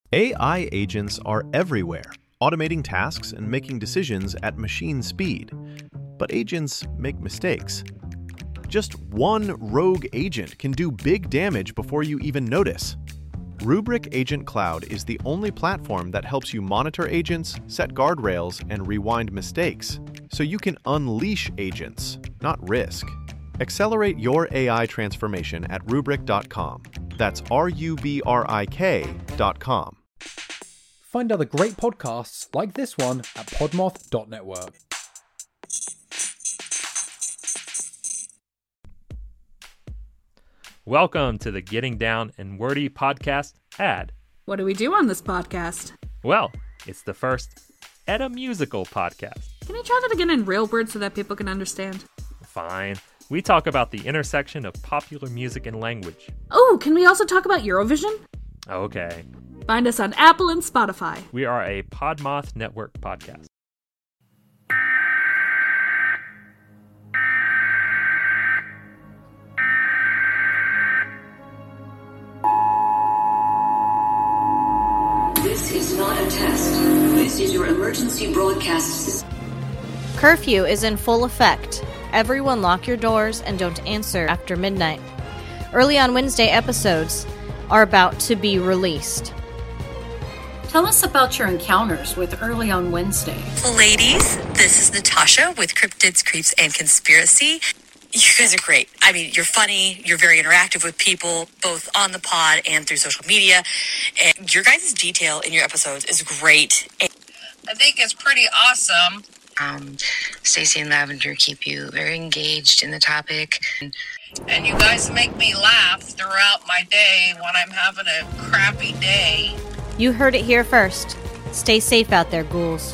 AI agents are everywhere, automating tasks and making decisions at machine speed. But agents make mistakes. Just one rogue agent can do big damage before you even notice. Rubrik Agent Cloud is the only platform that helps you monitor agents, set guardrails, and rewind mistakes, so you can unleash agents, not risk. Accelerate your AI transformation at Rubrik.com. That's RUBRIK.com. Find other great podcasts like this one at podmoth.network. Welcome to the Getting Down and Wordy podcast ad. What do we do on this podcast? Well, it's the first Edda musical podcast. Can you try that again in real words so that people can understand? Fine. We talk about the intersection of popular music and language. Oh, can we also talk about Eurovision? Okay. Find us on Apple and Spotify. We are a Podmoth Network podcast. This is not a test. This is your emergency broadcast system. Curfew is in full effect. Everyone lock your doors and don't answer after midnight. Early on Wednesday episodes are about to be released. Tell us about your encounters with Early on Wednesday. Ladies, this is Natasha with Cryptids, Creeps, and Conspiracy. You guys are great. I mean, you're funny, you're very interactive with people, both on the pod and through social media. And your guys' detail in your episodes is great. I think it's pretty awesome. Stacey and Lavender keep you very engaged in the topic. And you guys make me laugh throughout my day when I'm having a crappy day. You heard it here first. Stay safe out there, ghouls.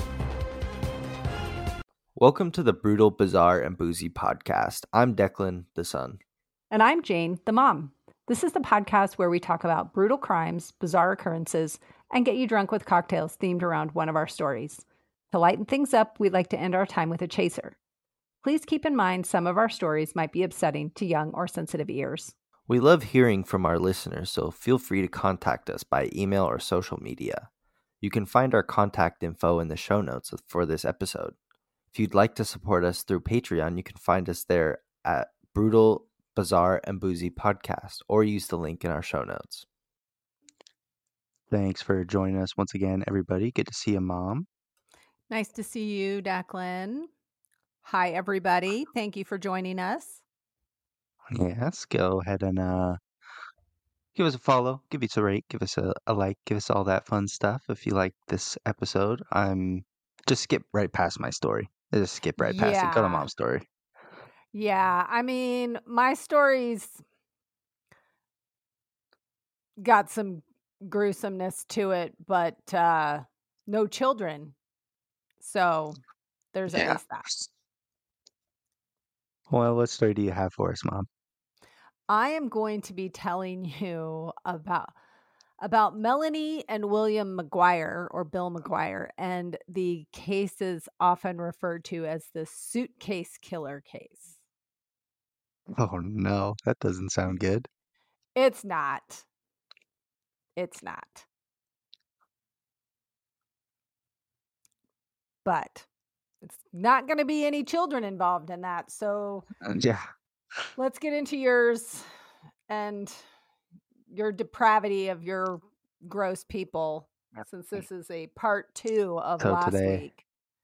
Welcome to the Brutal, Bizarre, and Boozy podcast. I'm Declan, the son. And I'm Jane, the mom. This is the podcast where we talk about brutal crimes, bizarre occurrences, and get you drunk with cocktails themed around one of our stories. To lighten things up, we'd like to end our time with a chaser. Please keep in mind some of our stories might be upsetting to young or sensitive ears. We love hearing from our listeners, so feel free to contact us by email or social media. You can find our contact info in the show notes for this episode. If you'd like to support us through Patreon, you can find us there at Brutal, Bizarre, and Boozy Podcast, or use the link in our show notes. Thanks for joining us once again, everybody. Good to see you, Mom. Nice to see you, Declan. Hi, everybody. Thank you for joining us. Yes, go ahead and give us a follow, give us a rate, give us a like, give us all that fun stuff. If you like this episode, just skip right past my story. Just skip right past it. Go to Mom's story. Yeah, I mean, my story's got some gruesomeness to it, but no children. So there's at least that. Well, what story do you have for us, Mom? I am going to be telling you about Melanie and William McGuire, or Bill McGuire, and the case is often referred to as the suitcase killer case. Oh no, that doesn't sound good. It's not. It's not. But it's not going to be any children involved in that. So yeah, let's get into yours and your depravity of your gross people, since this is a part 2 of last week.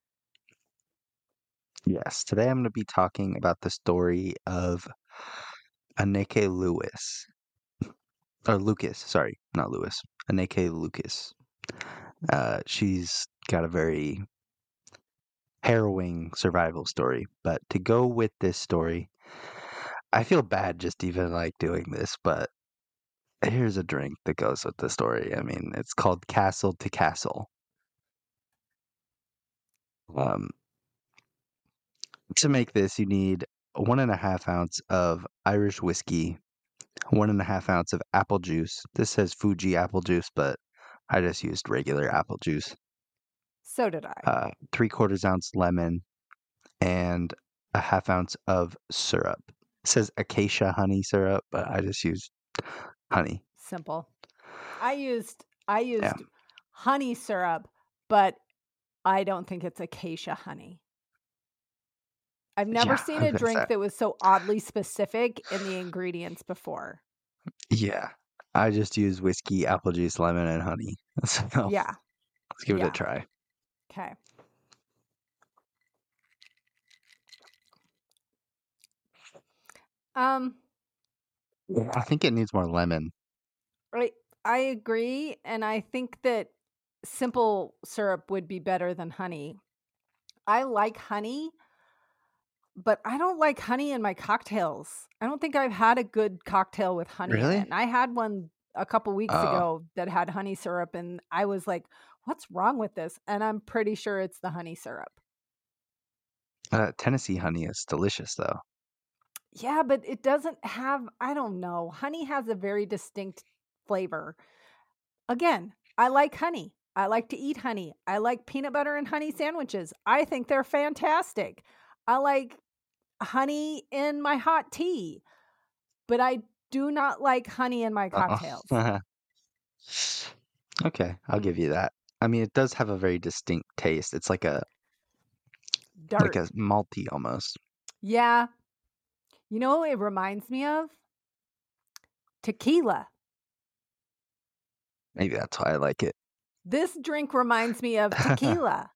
Yes, today I'm going to be talking about the story of Anneke Lewis. Or Lucas, sorry, not Lewis. Anneke Lucas. She's got a very harrowing survival story. But to go with this story, I feel bad just even like doing this, but here's a drink that goes with the story. I mean, it's called Castle to Castle. To make this, you need 1.5 ounce of Irish whiskey, 1.5 ounce of apple juice. This says Fuji apple juice, but I just used regular apple juice. So did I. 3/4 ounce lemon and 1/2 ounce of syrup. It says acacia honey syrup, but I just used honey. Simple. I used honey syrup, but I don't think it's acacia honey. I've never seen a drink that was so oddly specific in the ingredients before. Yeah. I just use whiskey, apple juice, lemon, and honey. So Yeah. let's give it a try. Okay. I think it needs more lemon. I agree, and I think that simple syrup would be better than honey. I like honey, but I don't like honey in my cocktails. I don't think I've had a good cocktail with honey in Really? it. And I had one a couple weeks ago that had honey syrup, and I was like, what's wrong with this? And I'm pretty sure it's the honey syrup. Tennessee honey is delicious, though. Yeah, but it doesn't have, I don't know. Honey has a very distinct flavor. Again, I like honey. I like to eat honey. I like peanut butter and honey sandwiches. I think they're fantastic. I like honey in my hot tea, but I do not like honey in my cocktails. Okay, I'll give you that. I mean, it does have a very distinct taste. It's like a malty almost. Yeah. You know what it reminds me of? Tequila. Maybe that's why I like it. This drink reminds me of tequila.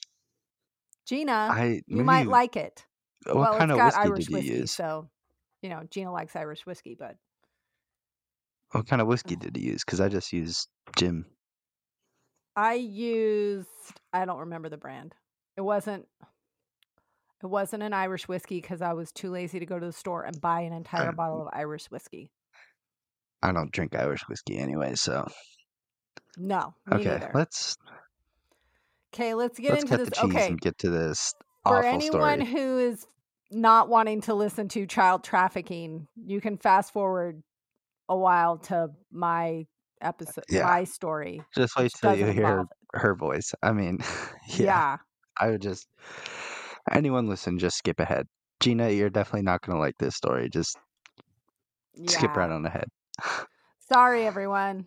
Gina, you might maybe- like it. What kind it's of got whiskey Irish did you whiskey, use? so Gina likes Irish whiskey, but What kind of whiskey did you use? Because I just used Jim. I don't remember the brand. It wasn't an Irish whiskey because I was too lazy to go to the store and buy an entire bottle of Irish whiskey. I don't drink Irish whiskey anyway, so No, me okay. neither. Let's get into cut this. the cheese Okay, and get to this for awful anyone story. who is not wanting to listen to child trafficking, you can fast forward a while to my episode, my story. Just wait which till you doesn't hear involve her voice. I mean, Yeah. I would just anyone listen, just skip ahead. Gina, you're definitely not going to like this story. Just skip right on ahead. Sorry, everyone.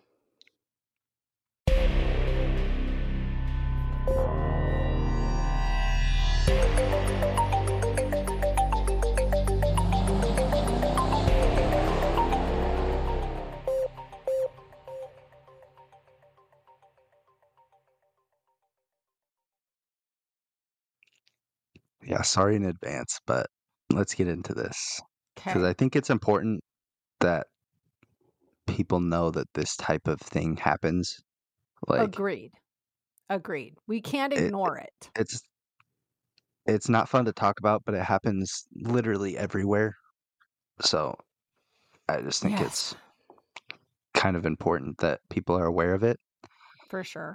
Yeah, sorry in advance, but let's get into this because Okay. I think it's important that people know that this type of thing happens. Like Agreed. We can't it- ignore it. it's not fun to talk about, but it happens literally everywhere. So I just think it's kind of important that people are aware of it. For sure.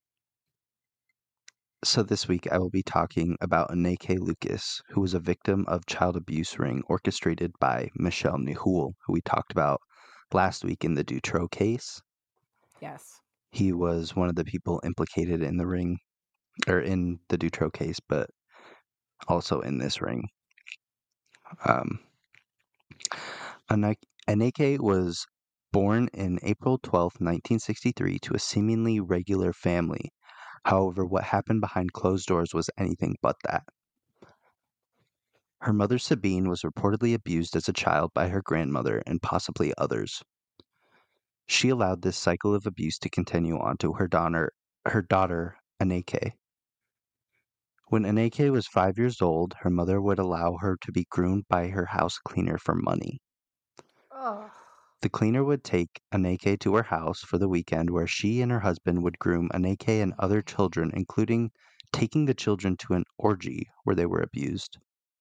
So this week I will be talking about Aneke Lucas, who was a victim of child abuse ring orchestrated by Michelle Nihul, who we talked about last week in the Dutroux case. Yes. He was one of the people implicated in the ring, or in the Dutroux case, but also in this ring. Aneke was born in April 12, 1963, to a seemingly regular family. However, what happened behind closed doors was anything but that. Her mother, Sabine, was reportedly abused as a child by her grandmother and possibly others. She allowed this cycle of abuse to continue on to her daughter, Aneke. When Aneke was 5 years old, her mother would allow her to be groomed by her house cleaner for money. Oh. The cleaner would take Aneke to her house for the weekend where she and her husband would groom Aneke and other children, including taking the children to an orgy where they were abused.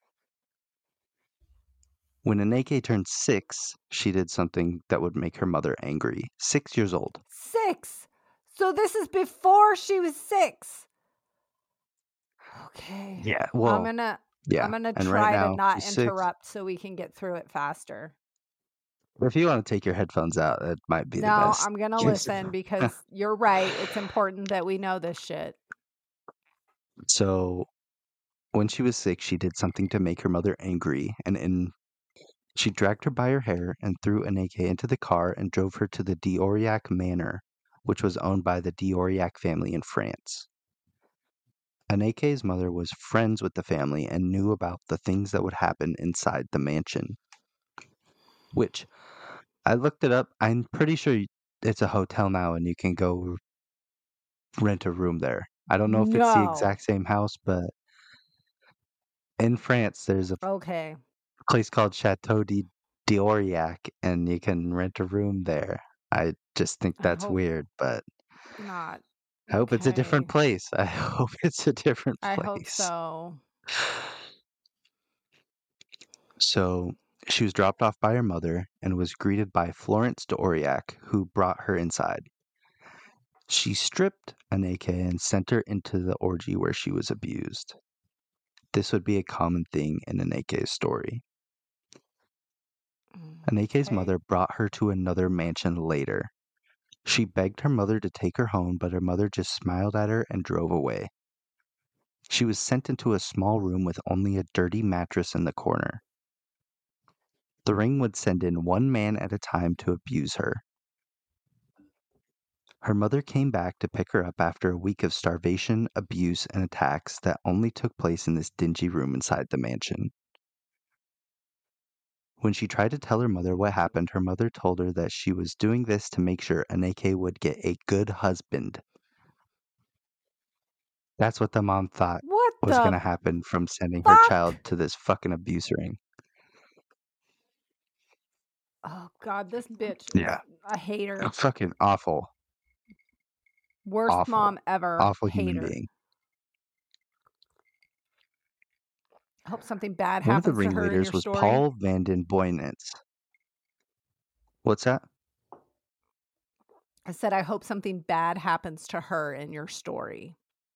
When Aneke turned 6, she did something that would make her mother angry. 6 years old. 6. So this is before she was 6. Okay. Yeah, well, I'm gonna and try right now, to not she's 6. interrupt so we can get through it faster. Or if you want to take your headphones out, that might be the No, best. I'm gonna listen because you're right. It's important that we know this shit. So when she was 6, she did something to make her mother angry, she dragged her by her hair and threw Aneke into the car and drove her to the D'Aurillac Manor, which was owned by the d'Aurillac family in France. Aneke's mother was friends with the family and knew about the things that would happen inside the mansion. Which, I looked it up. I'm pretty sure it's a hotel now and you can go rent a room there. I don't know if it's the exact same house, but in France, there's a Okay. place called Chateau d'Aurillac, and you can rent a room there. I just think that's weird, but Not. I hope it's a different place. I hope it's a different place. I hope so. So she was dropped off by her mother and was greeted by Florence d'Aurillac, who brought her inside. She stripped Aneke and sent her into the orgy where she was abused. This would be a common thing in Aneke's story. Aneke's mother brought her to another mansion later. She begged her mother to take her home, but her mother just smiled at her and drove away. She was sent into a small room with only a dirty mattress in the corner. The ring would send in one man at a time to abuse her. Her mother came back to pick her up after a week of starvation, abuse, and attacks that only took place in this dingy room inside the mansion. When she tried to tell her mother what happened, her mother told her that she was doing this to make sure Aneke would get a good husband. That's what the mom thought was going to happen from sending her child to this fucking abuse ring. Oh, God, this bitch. Yeah. I hate her. Fucking awful. Worst awful. mom ever. Awful hate human her. being. I hope something bad One of happens the to her in your ringleaders was story. Paul van den Boynitz. What's that? I said I hope something bad happens to her in your story.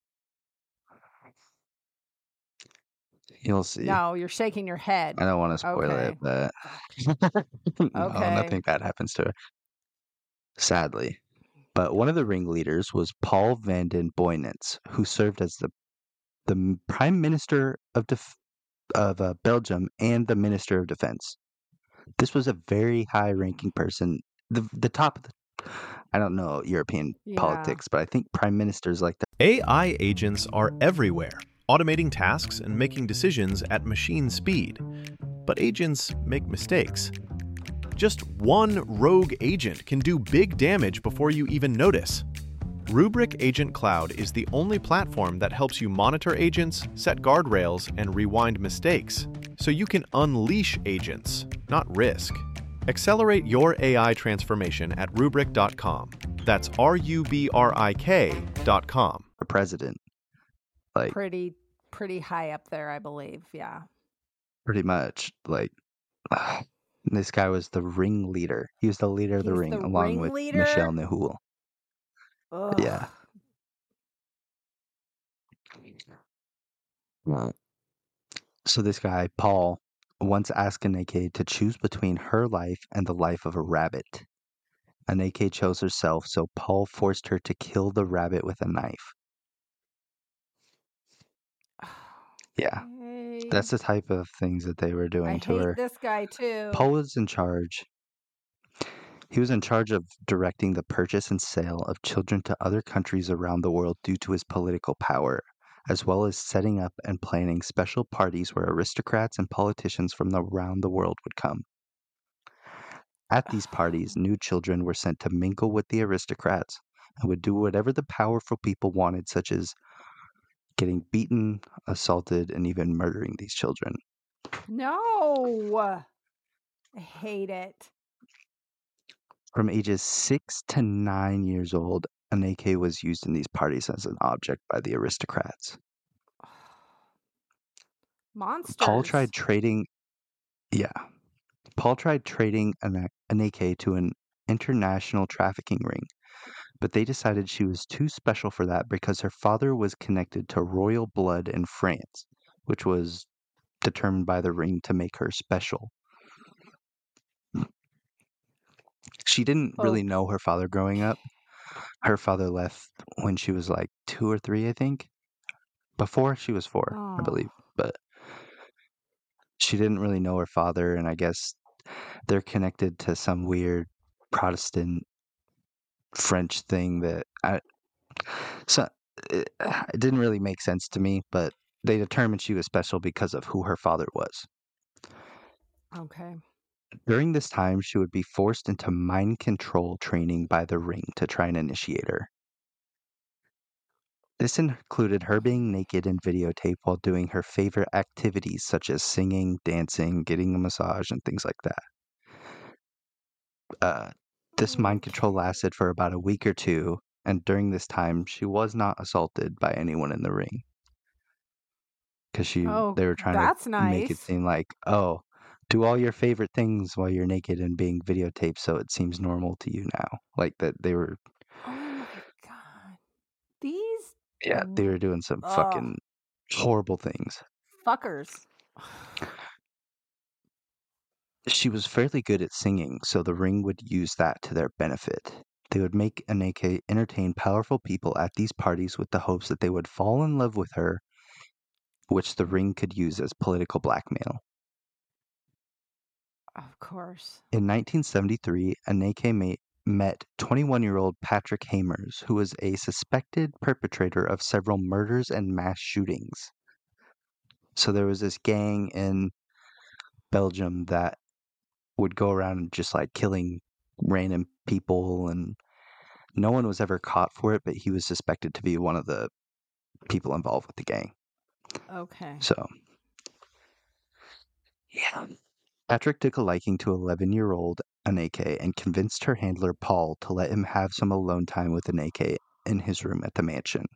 You'll see. No, you're shaking your head. I don't want to spoil it, but no, Okay. nothing bad happens to her. Sadly. But one of the ringleaders was Paul van den Boynitz, who served as the Prime Minister of Belgium and the Minister of Defense. This was a very high-ranking person. The top of the, I don't know European politics, but I think prime ministers like that. AI agents are everywhere, automating tasks and making decisions at machine speed. But agents make mistakes. Just one rogue agent can do big damage before you even notice. Rubrik Agent Cloud is the only platform that helps you monitor agents, set guardrails, and rewind mistakes, so you can unleash agents, not risk. Accelerate your AI transformation at Rubrik.com. That's RUBRIK.com. The president. Like Pretty high up there, I believe. Yeah. pretty much. Like this guy was the ringleader. He was the leader of the He's ring, the along with ringleader? Michelle Nehul. Ugh. Yeah. So this guy, Paul, once asked Aneke to choose between her life and the life of a rabbit. Aneke chose herself, so Paul forced her to kill the rabbit with a knife. Yeah. That's the type of things that they were doing I to her. hate this guy too. Paul was in charge. He was in charge of directing the purchase and sale of children to other countries around the world due to his political power, as well as setting up and planning special parties where aristocrats and politicians from around the world would come. At these parties, new children were sent to mingle with the aristocrats and would do whatever the powerful people wanted, such as getting beaten, assaulted, and even murdering these children. No. I hate it. From ages 6 to 9 years old, Aneke was used in these parties as an object by the aristocrats. Monsters. Paul tried trading Aneke to an international trafficking ring, but they decided she was too special for that because her father was connected to royal blood in France, which was determined by the ring to make her special. She didn't really know her father growing up. Her father left when she was like 2 or 3, I think. Before she was 4, I believe. But she didn't really know her father, and I guess they're connected to some weird Protestant French thing that it didn't really make sense to me, but they determined she was special because of who her father was. Okay. During this time, she would be forced into mind control training by the Ring to try and initiate her. This included her being naked in videotape while doing her favorite activities such as singing, dancing, getting a massage, and things like that. This mind control lasted for about a week or two, and during this time, she was not assaulted by anyone in the Ring. Because they were trying that's to make it nice. seem like, oh, do all your favorite things while you're naked and being videotaped so it seems normal to you now. Like that they were... Oh my god. These... Yeah, they were doing some fucking horrible things. Fuckers. She was fairly good at singing, so the Ring would use that to their benefit. They would make Aneke entertain powerful people at these parties with the hopes that they would fall in love with her, which the Ring could use as political blackmail. Of course. In 1973, Aneke met 21-year-old Patrick Hamers, who was a suspected perpetrator of several murders and mass shootings. So there was this gang in Belgium that would go around and just like killing random people, and no one was ever caught for it, but he was suspected to be one of the people involved with the gang. Okay. So, yeah. Patrick took a liking to 11-year-old Aneke and convinced her handler Paul to let him have some alone time with Aneke in his room at the mansion.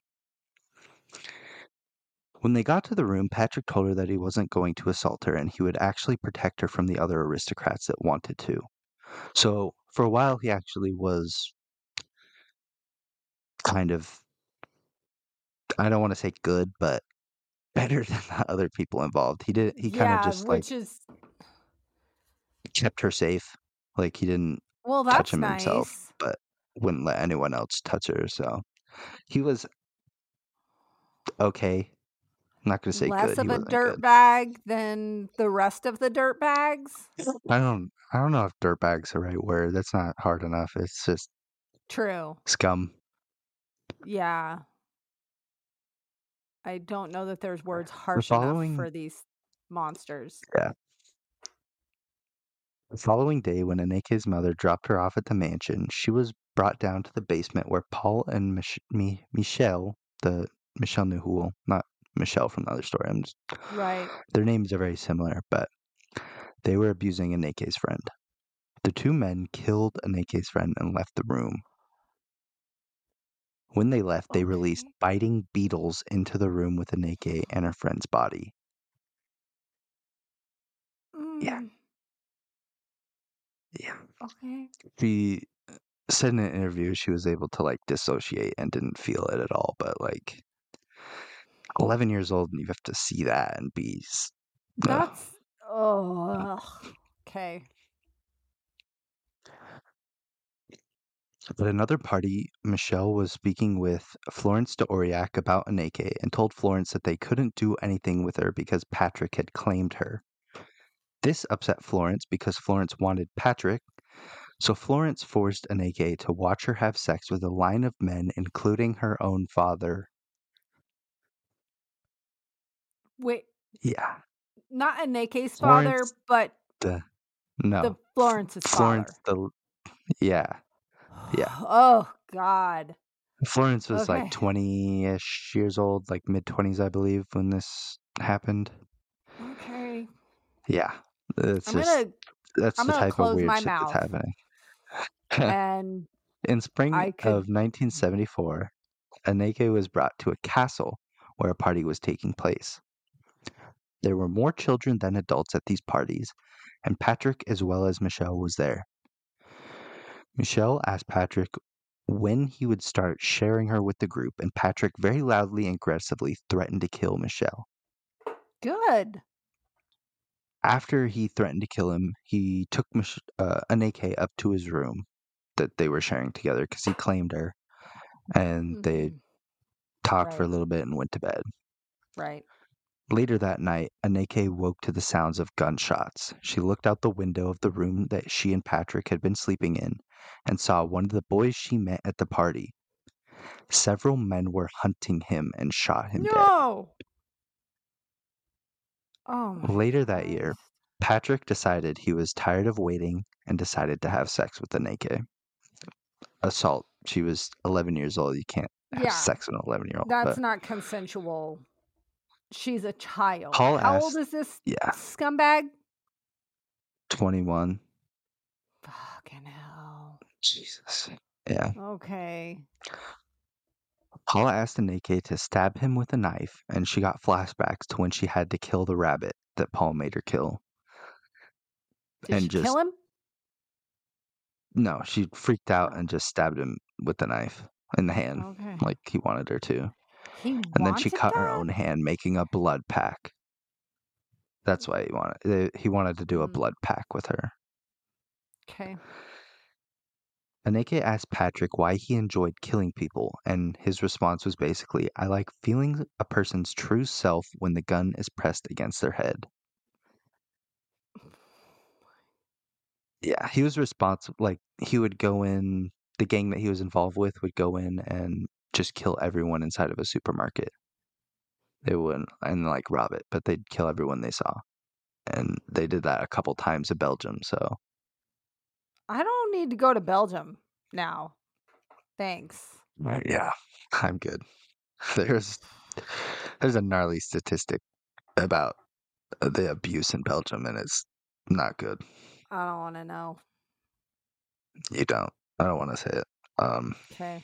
When they got to the room, Patrick told her that he wasn't going to assault her and he would actually protect her from the other aristocrats that wanted to. So, for a while, he actually was kind of, I don't want to say good, but better than the other people involved. He kind of just like kept her safe. Like he didn't touch him himself, but wouldn't let anyone else touch her. So he was okay. I'm not gonna say less good. of a dirtbag than the rest of the dirtbags. I don't know if dirtbag's the right word. That's not hard enough. It's just true scum. Yeah. I don't know that there's words harsh enough for these monsters. Yeah. The following day, when Aneke's mother dropped her off at the mansion, she was brought down to the basement where Paul and Michelle, Michelle Nuhul, not Michelle from the other story. Right. Their names are very similar, but they were abusing Aneke's friend. The two men killed Aneke's friend and left the room. When they left, they released biting beetles into the room with Aneke and her friend's body. Yeah. Yeah. Okay. She said in an interview she was able to like dissociate and didn't feel it at all, but like 11 years old and you have to see that and be... That's... Okay. At another party, Michelle was speaking with Florence d'Aurillac about Aneke and told Florence that they couldn't do anything with her because Patrick had claimed her. This upset Florence because Florence wanted Patrick, so Florence forced Aneke to watch her have sex with a line of men, including her own father. Wait. Yeah. Not Aneke's father, but the Florence's Florence, father. Yeah. Oh, God. Florence was like 20-ish years old, like mid-20s, I believe, when this happened. Okay. Yeah. That's the type of weird shit that's happening. And in spring of 1974, Aneke was brought to a castle where a party was taking place. There were more children than adults at these parties, and Patrick as well as Michelle was there. Michelle asked Patrick when he would start sharing her with the group, and Patrick very loudly and aggressively threatened to kill Michelle. Good. After he threatened to kill him, he took Aneke up to his room that they were sharing together because he claimed her, and they talked for a little bit and went to bed. Right. Later that night, Aneke woke to the sounds of gunshots. She looked out the window of the room that she and Patrick had been sleeping in and saw one of the boys she met at the party. Several men were hunting him and shot him dead. No. Oh my Later that year, Patrick decided he was tired of waiting and decided to have sex with Aneke. Assault. She was 11 years old. You can't have sex with an 11-year-old. That's not consensual. She's a child. Paul How asked, old is this yeah, scumbag? 21. Fucking hell. Jesus. Yeah. Okay. Paula asked Aneke to stab him with a knife, and she got flashbacks to when she had to kill the rabbit that Paul made her kill. Did she kill him? No, she freaked out and just stabbed him with the knife in the hand, like he wanted her to. And then she cut her own hand, making a blood pack. That's why he wanted to do a blood pack with her. Okay. Aneke asked Patrick why he enjoyed killing people, and his response was basically, I like feeling a person's true self when the gun is pressed against their head. Yeah, he was responsible. Like, he would go in, the gang that he was involved with would go in and just kill everyone inside of a supermarket. They wouldn't, and like rob it, but they'd kill everyone they saw. And they did that a couple times in Belgium, so. I don't need to go to Belgium now. Thanks. Yeah, I'm good. There's a gnarly statistic about the abuse in Belgium, and it's not good. I don't want to know. You don't. I don't want to say it. Okay.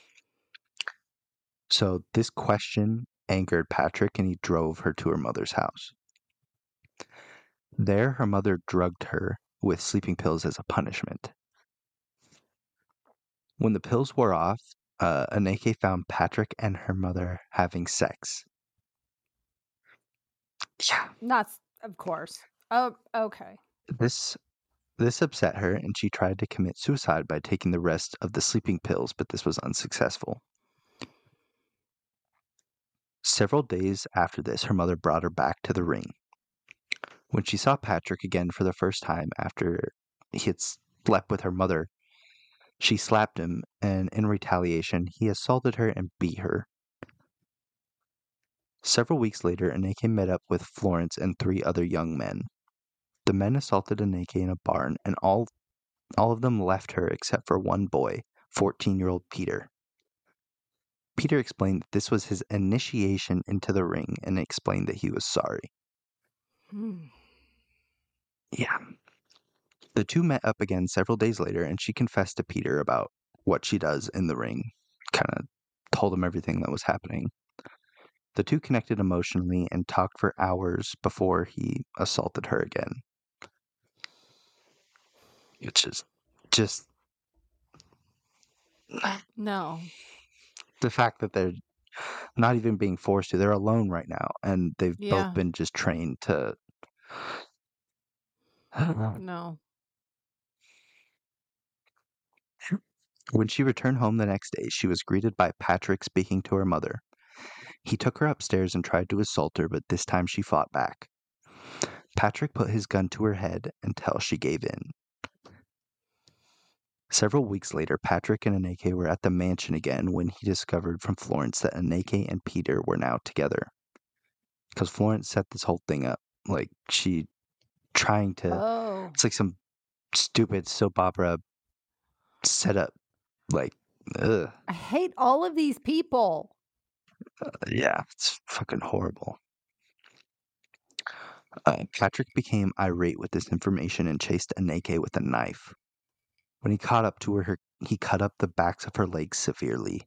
So this question angered Patrick, and he drove her to her mother's house. There, her mother drugged her with sleeping pills as a punishment. When the pills wore off, Aneke found Patrick and her mother having sex. Yeah. Not, of course. Oh, okay. This upset her, and she tried to commit suicide by taking the rest of the sleeping pills, but this was unsuccessful. Several days after this, her mother brought her back to the ring. When she saw Patrick again for the first time after he had slept with her mother, she slapped him, and in retaliation, he assaulted her and beat her. Several weeks later, Aneke met up with Florence and 3 other young men. The men assaulted Aneke in a barn, and all of them left her except for one boy, 14-year-old Peter. Peter explained that this was his initiation into the ring and explained that he was sorry. Yeah. The two met up again several days later, and she confessed to Peter about what she does in the ring, kind of told him everything that was happening. The two connected emotionally and talked for hours before he assaulted her again. Which is just... No. The fact that they're not even being forced to. They're alone right now, and they've both been just trained to... No. When she returned home the next day, she was greeted by Patrick speaking to her mother. He took her upstairs and tried to assault her, but this time she fought back. Patrick put his gun to her head until she gave in. Several weeks later, Patrick and Aneke were at the mansion again when he discovered from Florence that Aneke and Peter were now together. Because Florence set this whole thing up. Like, she trying to... It's like some stupid soap opera setup. Like, ugh. I hate all of these people. Yeah, it's fucking horrible. Patrick became irate with this information and chased Aneke with a knife. When he caught up to her, he cut up the backs of her legs severely.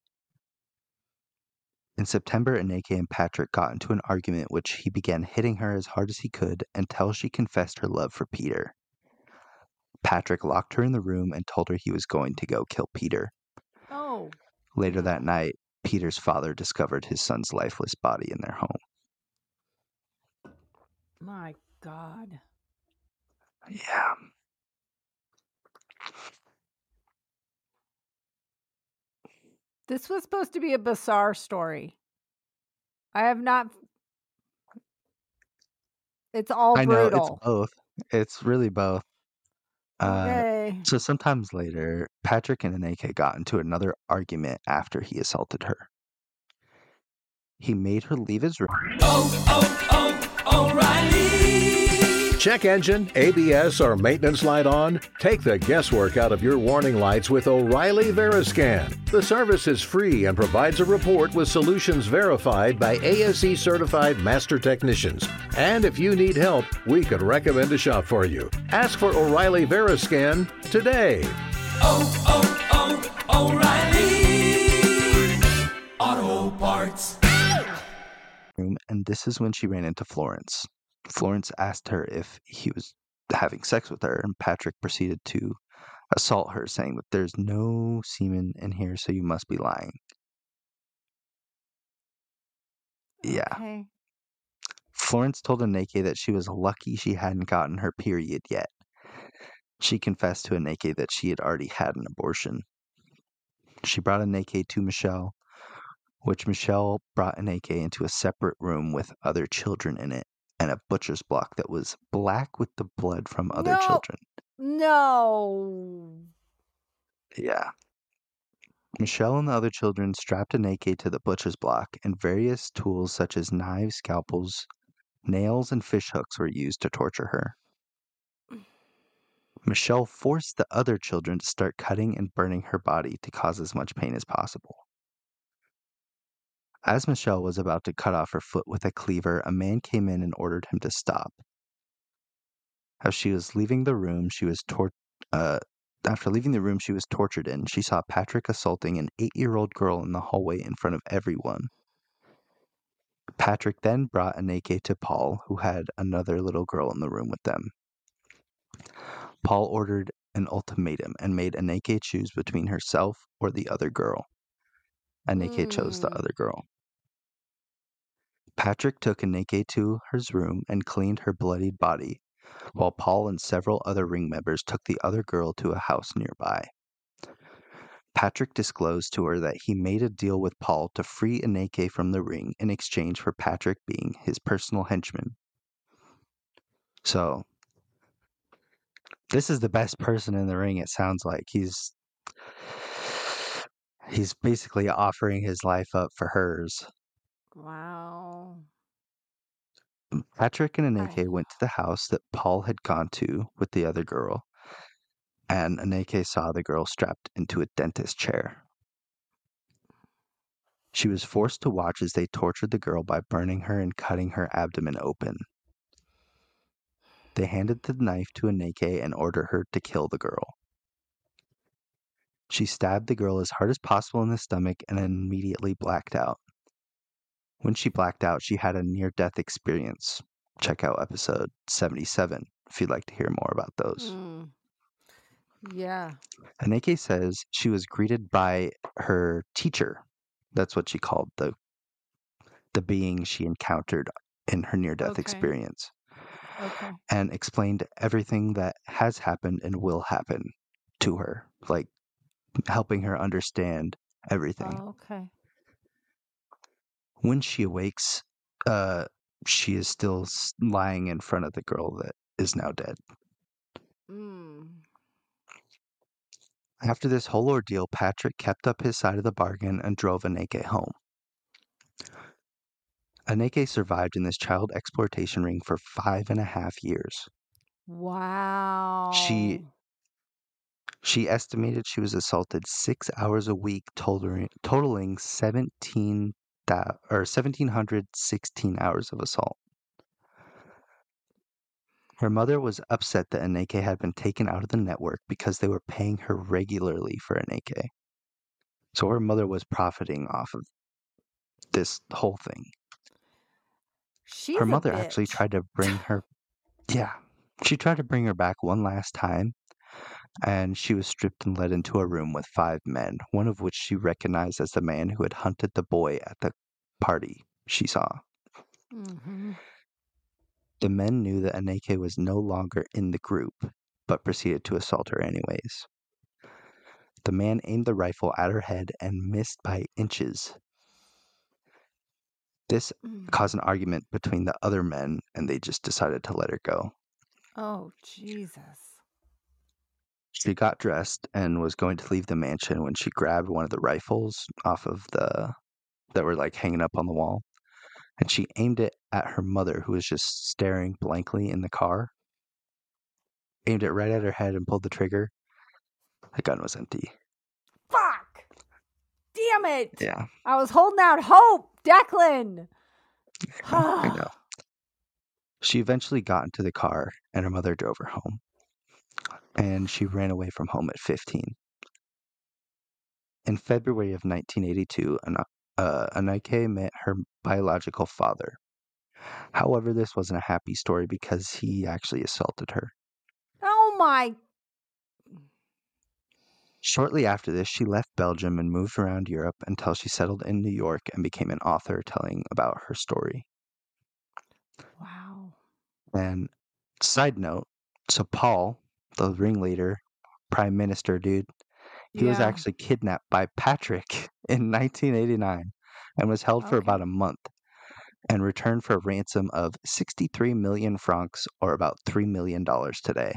In September, Aneke and Patrick got into an argument which he began hitting her as hard as he could until she confessed her love for Peter. Patrick locked her in the room and told her he was going to go kill Peter. Oh. Later that night, Peter's father discovered his son's lifeless body in their home. My God. Yeah. This was supposed to be a bizarre story. I have not... It's all brutal. I know, it's both. It's really both. Okay. So sometimes later, Patrick and Aneke got into another argument after he assaulted her. He made her leave his room. Check engine, ABS, or maintenance light on? Take the guesswork out of your warning lights with O'Reilly Veriscan. The service is free and provides a report with solutions verified by ASE certified master technicians. And if you need help, we could recommend a shop for you. Ask for O'Reilly Veriscan today. O'Reilly Auto Parts. And this is when she ran into Florence. Florence asked her if he was having sex with her, and Patrick proceeded to assault her, saying that there's no semen in here, so you must be lying. Yeah. Okay. Florence told Aneke that she was lucky she hadn't gotten her period yet. She confessed to Aneke that she had already had an abortion. She brought Aneke to Michelle, which Michelle brought Aneke into a separate room with other children in it, and a butcher's block that was black with the blood from other children. No. Yeah. Michelle and the other children strapped Aneke to the butcher's block, and various tools such as knives, scalpels, nails, and fish hooks were used to torture her. Michelle forced the other children to start cutting and burning her body to cause as much pain as possible. As Michelle was about to cut off her foot with a cleaver, a man came in and ordered him to stop. As she was leaving the room, after leaving the room she was tortured in, she saw Patrick assaulting an 8-year-old girl in the hallway in front of everyone. Patrick then brought Aneke to Paul, who had another little girl in the room with them. Paul ordered an ultimatum and made Aneke choose between herself or the other girl. Aneke chose the other girl. Patrick took Aneke to his room and cleaned her bloodied body, while Paul and several other ring members took the other girl to a house nearby. Patrick disclosed to her that he made a deal with Paul to free Aneke from the ring in exchange for Patrick being his personal henchman. So, this is the best person in the ring, it sounds like. He's basically offering his life up for hers. Wow. Patrick and Aneke went to the house that Paul had gone to with the other girl, and Aneke saw the girl strapped into a dentist chair. She was forced to watch as they tortured the girl by burning her and cutting her abdomen open. They handed the knife to Aneke and ordered her to kill the girl. She stabbed the girl as hard as possible in the stomach and immediately blacked out. When she blacked out, she had a near-death experience. Check out episode 77 if you'd like to hear more about those. Yeah. Aneke says she was greeted by her teacher. That's what she called the being she encountered in her near-death experience. Okay. And explained everything that has happened and will happen to her, like helping her understand everything. Oh, okay. When she awakes, she is still lying in front of the girl that is now dead. After this whole ordeal, Patrick kept up his side of the bargain and drove Aneke home. Aneke survived in this child exploitation ring for 5.5 years. Wow. She estimated she was assaulted 6 hours a week, totaling 1,716 hours of assault. Her mother was upset that Aneke had been taken out of the network because they were paying her regularly for Aneke. So her mother was profiting off of this whole thing. She's her mother a bitch. actually tried to bring her. Yeah, she tried to bring her back one last time, and she was stripped and led into a room with 5 men, one of which she recognized as the man who had hunted the boy at the party she saw. Mm-hmm. The men knew that Aneke was no longer in the group, but proceeded to assault her anyways. The man aimed the rifle at her head and missed by inches. This caused an argument between the other men, and they just decided to let her go. Oh, Jesus. She got dressed and was going to leave the mansion when she grabbed one of the rifles off of that were like hanging up on the wall, and she aimed it at her mother, who was just staring blankly in the car. Aimed it right at her head and pulled the trigger. The gun was empty. Fuck! Damn it! Yeah. I was holding out hope, Declan! I know. She eventually got into the car, and her mother drove her home. And she ran away from home at 15. In February of 1982, Anike met her biological father. However, this wasn't a happy story because he actually assaulted her. Oh my... Shortly after this, she left Belgium and moved around Europe until she settled in New York and became an author telling about her story. Wow. And side note, so Paul, the ringleader, prime minister dude, he was actually kidnapped by Patrick in 1989 and was held for about a month and returned for a ransom of 63 million francs, or about $3 million today.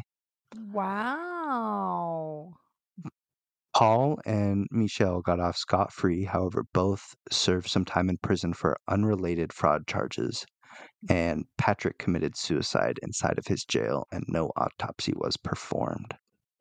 Wow. Paul and Michelle got off scot-free. However, both served some time in prison for unrelated fraud charges, and Patrick committed suicide inside of his jail, and no autopsy was performed.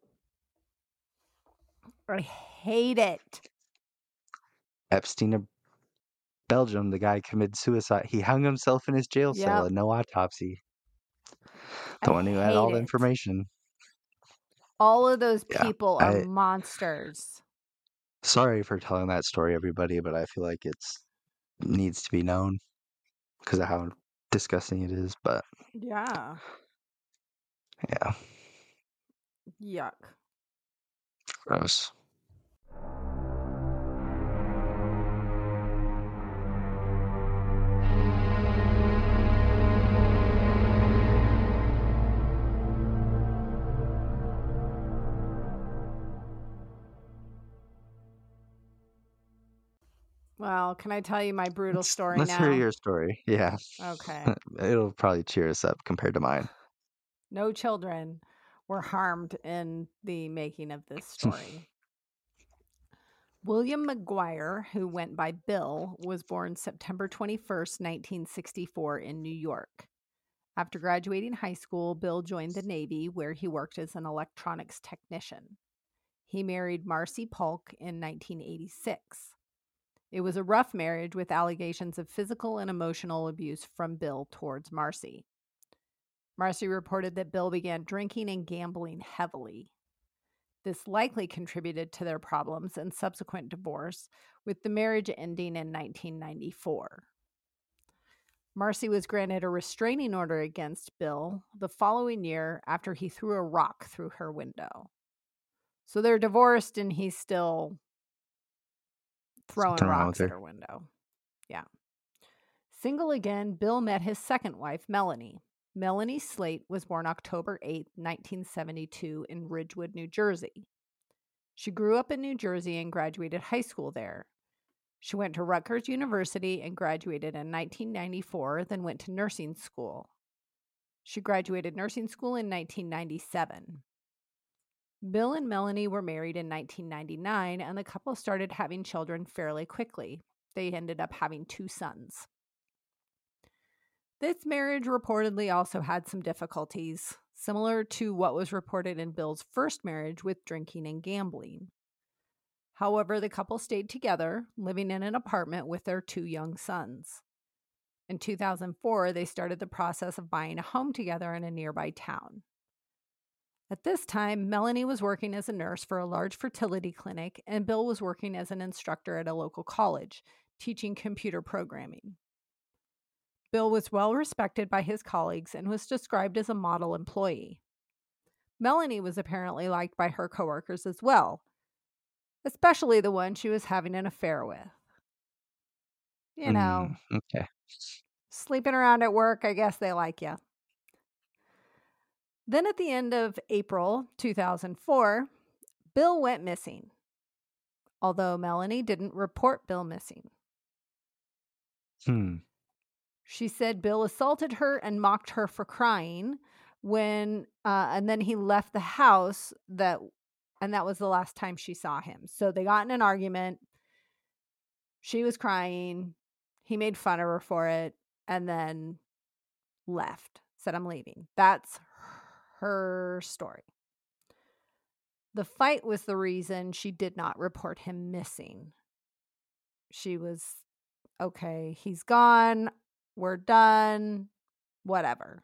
I hate it. Epstein of Belgium, the guy committed suicide. He hung himself in his jail cell and no autopsy. The one who had all the information. All of those people are monsters. Sorry for telling that story, everybody, but I feel like it needs to be known because of how disgusting it is. But yeah. Yuck. Gross. Well, can I tell you my brutal story now? Let's hear your story. Yeah. Okay. It'll probably cheer us up compared to mine. No children were harmed in the making of this story. William McGuire, who went by Bill, was born September 21st, 1964 in New York. After graduating high school, Bill joined the Navy, where he worked as an electronics technician. He married Marcy Polk in 1986. It was a rough marriage with allegations of physical and emotional abuse from Bill towards Marcy. Marcy reported that Bill began drinking and gambling heavily. This likely contributed to their problems and subsequent divorce, with the marriage ending in 1994. Marcy was granted a restraining order against Bill the following year after he threw a rock through her window. So they're divorced and he's still throwing rocks at her window. Yeah. Single again, Bill met his second wife, Melanie. Melanie Slate was born October 8, 1972 in Ridgewood, New Jersey. She grew up in New Jersey and graduated high school there. She went to Rutgers University and graduated in 1994, then went to nursing school. She graduated nursing school in 1997. Bill and Melanie were married in 1999, and the couple started having children fairly quickly. They ended up having 2 sons. This marriage reportedly also had some difficulties, similar to what was reported in Bill's first marriage with drinking and gambling. However, the couple stayed together, living in an apartment with their 2 young sons. In 2004, they started the process of buying a home together in a nearby town. At this time, Melanie was working as a nurse for a large fertility clinic, and Bill was working as an instructor at a local college, teaching computer programming. Bill was well respected by his colleagues and was described as a model employee. Melanie was apparently liked by her coworkers as well, especially the one she was having an affair with. You know, okay. Sleeping around at work, I guess they like you. Then at the end of April 2004, Bill went missing, although Melanie didn't report Bill missing. She said Bill assaulted her and mocked her for crying and then he left the house that And that was the last time she saw him. So they got in an argument. She was crying. He made fun of her for it and then left. Said, I'm leaving. That's her story. The fight was the reason she did not report him missing. She was, okay, he's gone. We're done. Whatever.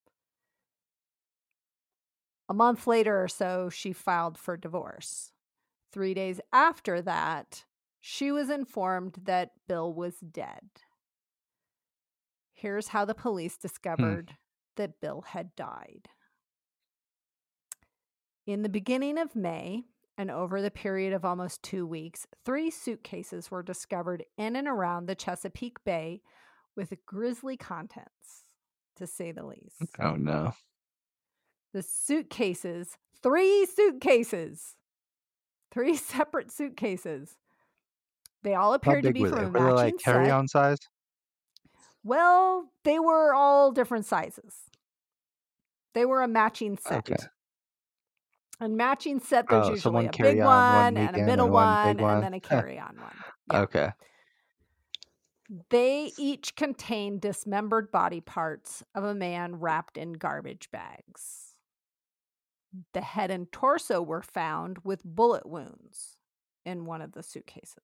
A month later or so, she filed for divorce. 3 days after that, she was informed that Bill was dead. Here's how the police discovered that Bill had died. In the beginning of May, and over the period of almost 2 weeks, 3 suitcases were discovered in and around the Chesapeake Bay with grisly contents, to say the least. Oh, no. The suitcases, 3 suitcases, 3 separate suitcases. They all appeared to be from a Were they matching like carry-on size? Well, they were all different sizes. They were a matching set. Okay. A matching set, there's So usually one a big carry-on, one one and a weekend, middle and one one, big one. and then a carry-on one. Yeah. Okay. They each contained dismembered body parts of a man wrapped in garbage bags. The head and torso were found with bullet wounds in one of the suitcases.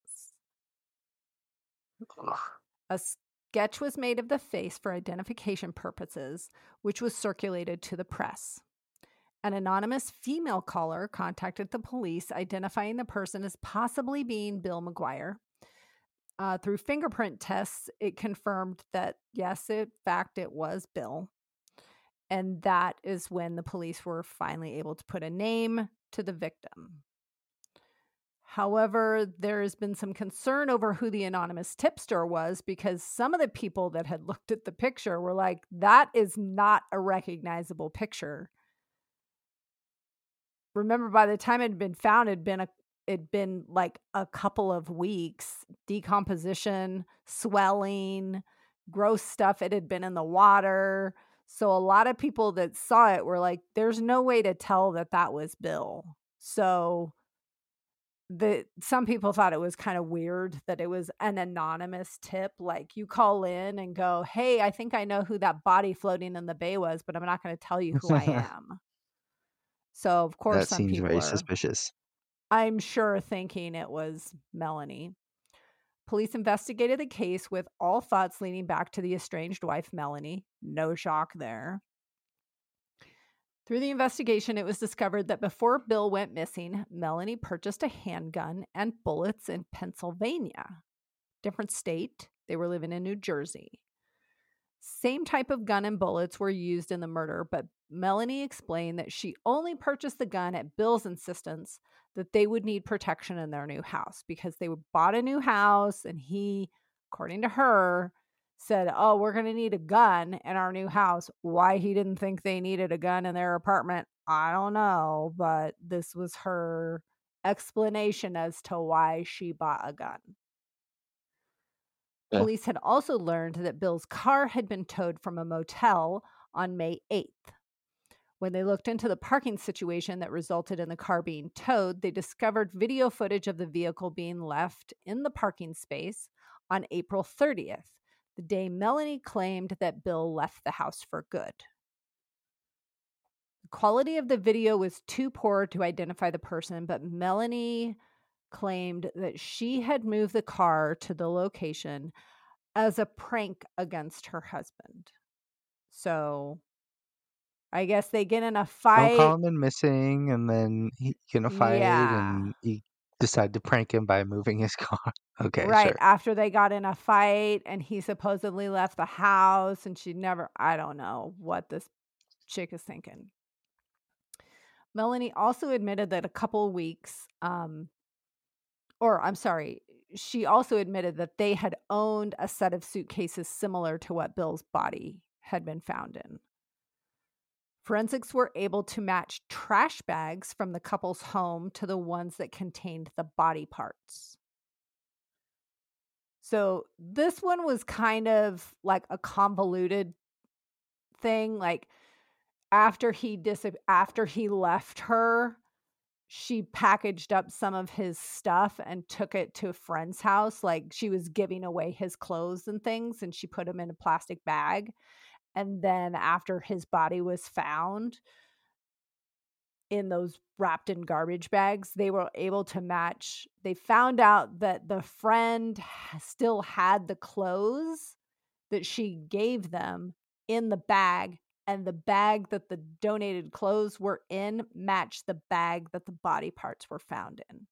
A sketch was made of the face for identification purposes, which was circulated to the press. An anonymous female caller contacted the police, identifying the person as possibly being Bill McGuire. Through fingerprint tests, it confirmed that, yes, in fact, it was Bill. And that is when the police were finally able to put a name to the victim. However, there has been some concern over who the anonymous tipster was, because some of the people that had looked at the picture were like, that is not a recognizable picture. Remember, by the time it had been found, it'd been like a couple of weeks. Decomposition, swelling, gross stuff. It had been in the water. So a lot of people that saw it were like, there's no way to tell that that was Bill. So some people thought it was kind of weird that it was an anonymous tip. Like, you call in and go, hey, I think I know who that body floating in the bay was, but I'm not going to tell you who I am. So, of course, That some seems people very are, suspicious. I'm sure, thinking it was Melanie. Police investigated the case with all thoughts leading back to the estranged wife, Melanie. No shock there. Through the investigation, it was discovered that before Bill went missing, Melanie purchased a handgun and bullets in Pennsylvania. Different state. They were living in New Jersey. Same type of gun and bullets were used in the murder, but Melanie explained that she only purchased the gun at Bill's insistence that they would need protection in their new house, because they bought a new house and he, according to her, said, oh, we're going to need a gun in our new house. Why he didn't think they needed a gun in their apartment, I don't know, but this was her explanation as to why she bought a gun. Yeah. Police had also learned that Bill's car had been towed from a motel on May 8th. When they looked into the parking situation that resulted in the car being towed, they discovered video footage of the vehicle being left in the parking space on April 30th, the day Melanie claimed that Bill left the house for good. The quality of the video was too poor to identify the person, but Melanie claimed that she had moved the car to the location as a prank against her husband. So I guess they get in a fight. Don't call him in missing, and then he get in a fight, Yeah. and he decide to prank him by moving his car. Okay, Right, sure. after they got in a fight and he supposedly left the house and she never, I don't know what this chick is thinking. Melanie also admitted that a couple weeks, she also admitted that they had owned a set of suitcases similar to what Bill's body had been found in. Forensics were able to match trash bags from the couple's home to the ones that contained the body parts. So this one was kind of like a convoluted thing. Like, after he left her, she packaged up some of his stuff and took it to a friend's house. Like, she was giving away his clothes and things, and she put them in a plastic bag. And then after his body was found in those wrapped in garbage bags, they were able to match. They found out that the friend still had the clothes that she gave them in the bag, and the bag that the donated clothes were in matched the bag that the body parts were found in.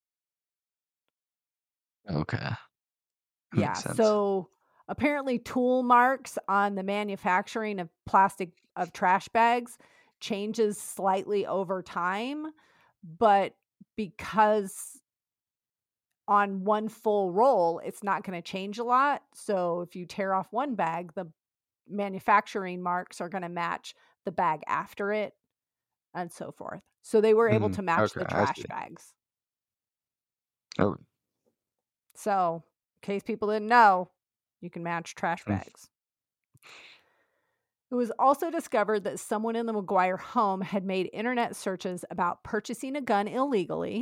Okay. Yeah. Makes sense. So apparently tool marks on the manufacturing of trash bags changes slightly over time, but because on one full roll, it's not going to change a lot. So if you tear off one bag, the manufacturing marks are going to match the bag after it and so forth. So they were able to match the Okay, I trash see. bags. Oh, So in case people didn't know, you can match trash bags. It was also discovered that someone in the McGuire home had made internet searches about purchasing a gun illegally,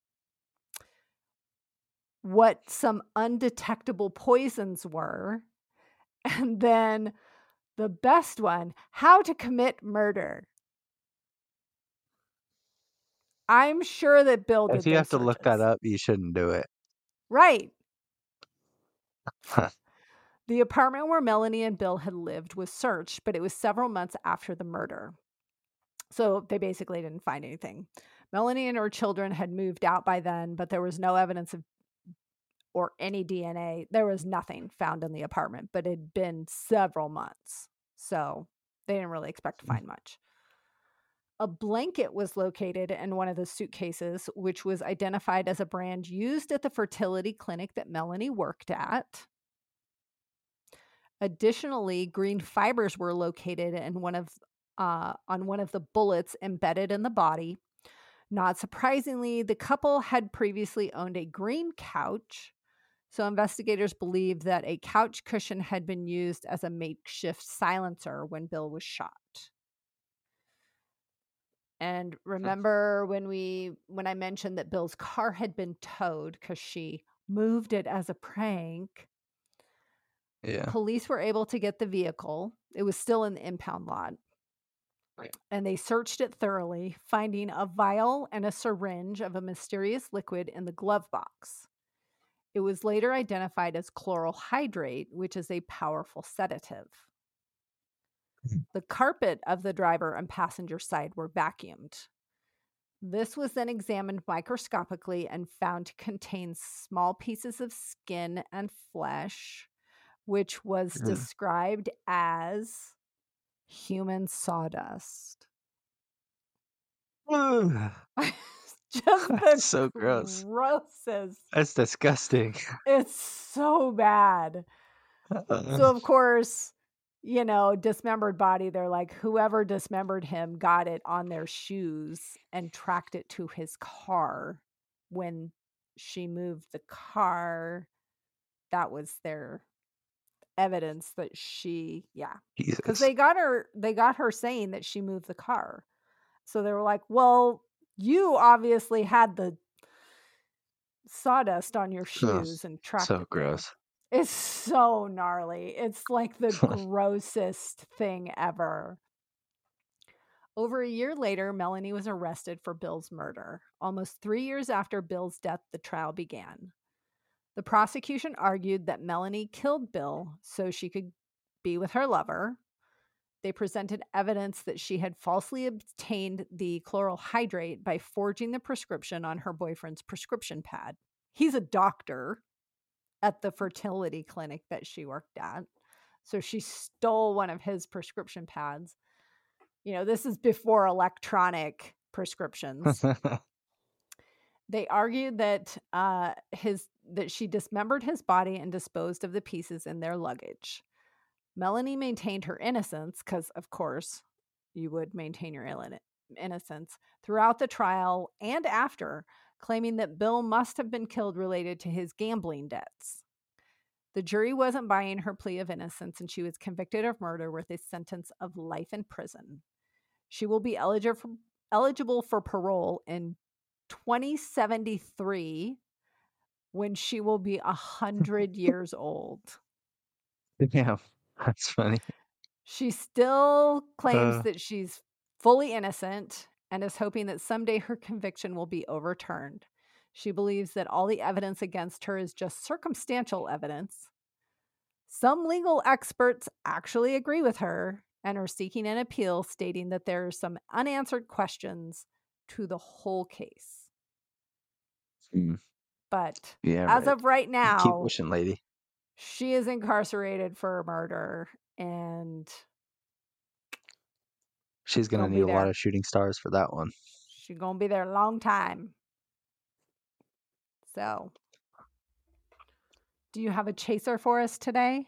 what some undetectable poisons were, and then the best one, how to commit murder. I'm sure that Bill did if you those have to look that searches. up, you shouldn't do it. Right. The apartment where Melanie and Bill had lived was searched, but it was several months after the murder. So they basically didn't find anything. Melanie and her children had moved out by then, but there was no evidence of or any DNA. There was nothing found in the apartment, but it had been several months. So they didn't really expect to find much. A blanket was located in one of the suitcases, which was identified as a brand used at the fertility clinic that Melanie worked at. Additionally, green fibers were located in on one of the bullets embedded in the body. Not surprisingly, the couple had previously owned a green couch, so investigators believed that a couch cushion had been used as a makeshift silencer when Bill was shot. And remember when I mentioned that Bill's car had been towed because she moved it as a prank? Yeah. Police were able to get the vehicle. It was still in the impound lot. And they searched it thoroughly, finding a vial and a syringe of a mysterious liquid in the glove box. It was later identified as chloral hydrate, which is a powerful sedative. The carpet of the driver and passenger side were vacuumed. This was then examined microscopically and found to contain small pieces of skin and flesh, which was described as human sawdust. Just That's so gross. Grossest. That's disgusting. It's so bad. So of course, dismembered body, they're like, whoever dismembered him got it on their shoes and tracked it to his car. When she moved the car, that was their evidence that she, because they got her saying that she moved the car. So they were like, well, you obviously had the sawdust on your shoes and tracked so it. Gross. It's so gnarly. It's like the grossest thing ever. Over a year later, Melanie was arrested for Bill's murder. Almost 3 years after Bill's death, the trial began. The prosecution argued that Melanie killed Bill so she could be with her lover. They presented evidence that she had falsely obtained the chloral hydrate by forging the prescription on her boyfriend's prescription pad. He's a doctor at the fertility clinic that she worked at. So she stole one of his prescription pads. This is before electronic prescriptions. They argued that she dismembered his body and disposed of the pieces in their luggage. Melanie maintained her innocence, because of course you would maintain your innocence, throughout the trial and after, claiming that Bill must have been killed related to his gambling debts. The jury wasn't buying her plea of innocence, and she was convicted of murder with a sentence of life in prison. She will be eligible for parole in 2073 when she will be 100 years old. Yeah, that's funny. She still claims that she's fully innocent and is hoping that someday her conviction will be overturned. She believes that all the evidence against her is just circumstantial evidence. Some legal experts actually agree with her and are seeking an appeal, stating that there are some unanswered questions to the whole case. But as of right now, keep wishing, lady. She is incarcerated for murder, and she's gonna need a lot of shooting stars for that one. She's gonna be there a long time. So, do you have a chaser for us today?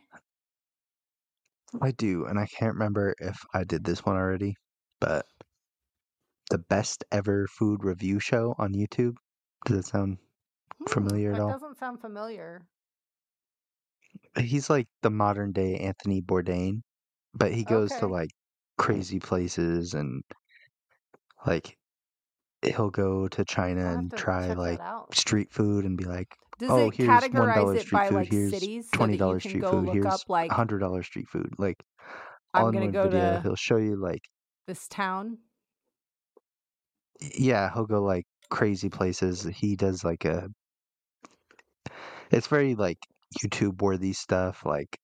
I do, and I can't remember if I did this one already, but the best ever food review show on YouTube. Does it sound familiar at all? That doesn't sound familiar. He's like the modern day Anthony Bourdain, but he goes to like crazy places, and like he'll go to China and try like street food and be like, Does oh, it here's categorize $1 it street by food, like here's cities so that you $20 can street go food, look here's up like $100 street food. Like I'm all in gonna one go video, to he'll show you like this town? Yeah, he'll go like crazy places. He does like it's very like YouTube worthy stuff. Like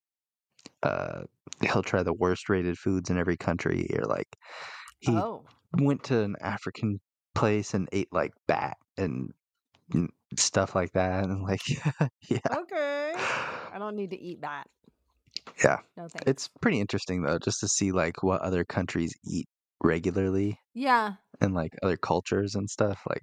he'll try the worst rated foods in every country, or like he went to an African place and ate like bat and stuff like that, and like yeah. Okay. I don't need to eat that. Yeah. No thanks. It's pretty interesting though, just to see like what other countries eat regularly. Yeah. And like other cultures and stuff. Like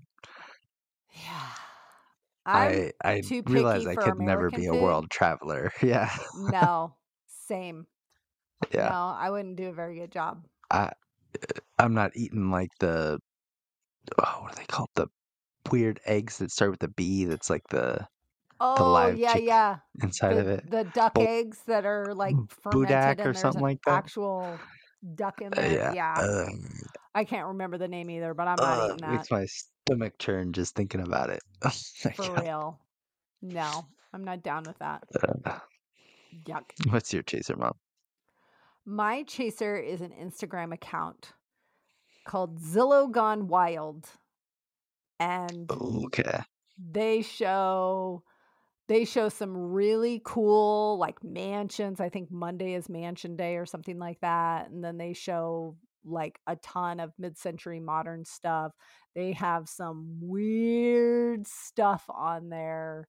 I'm I too picky realized I for could never American be a food. world traveler. Yeah. No. Same. Yeah. No, I wouldn't do a very good job. I'm not eating like what are they called? The weird eggs that start with a B. That's like the live chick inside of it. The duck eggs that are like fermented Budak and or there's something an like that. actual duck in there. Yeah. I can't remember the name either, but I'm not eating that. Makes my stomach churn just thinking about it. For real. No, I'm not down with that. Yuck. What's your chaser, Mom? My chaser is an Instagram account called Zillow Gone Wild. And they show some really cool like mansions. I think Monday is Mansion Day or something like that. And then they show like a ton of mid-century modern stuff. They have some weird stuff on there.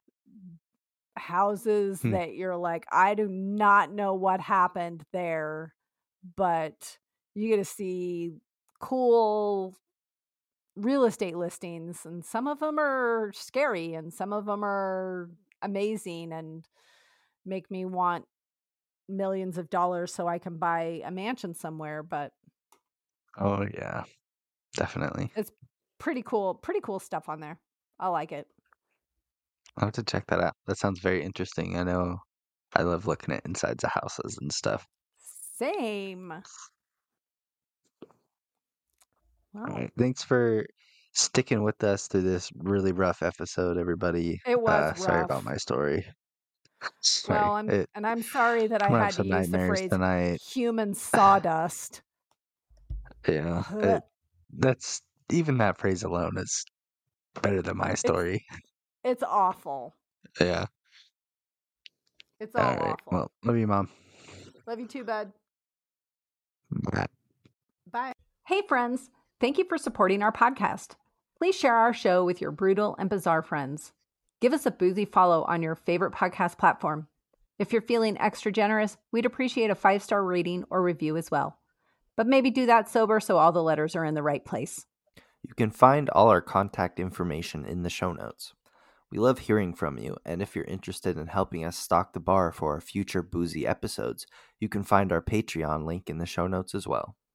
Houses that you're like, I do not know what happened there, but you get to see cool real estate listings, and some of them are scary and some of them are amazing and make me want millions of dollars so I can buy a mansion somewhere. But oh yeah, definitely, it's pretty cool stuff on there. I like it. I'll have to check that out. That sounds very interesting. I know I love looking at insides of houses and stuff. Same. All right. Thanks for sticking with us through this really rough episode, everybody. It was sorry rough. about my story. Sorry. Well, I'm sorry that I had to use the phrase tonight. human sawdust. Yeah. That's even that phrase alone is better than my story. It's awful. Yeah. It's all awful. Well, love you, Mom. Love you too, bud. Bye. Bye. Hey, friends. Thank you for supporting our podcast. Please share our show with your brutal and bizarre friends. Give us a boozy follow on your favorite podcast platform. If you're feeling extra generous, we'd appreciate a 5-star rating or review as well. But maybe do that sober so all the letters are in the right place. You can find all our contact information in the show notes. We love hearing from you, and if you're interested in helping us stock the bar for our future boozy episodes, you can find our Patreon link in the show notes as well.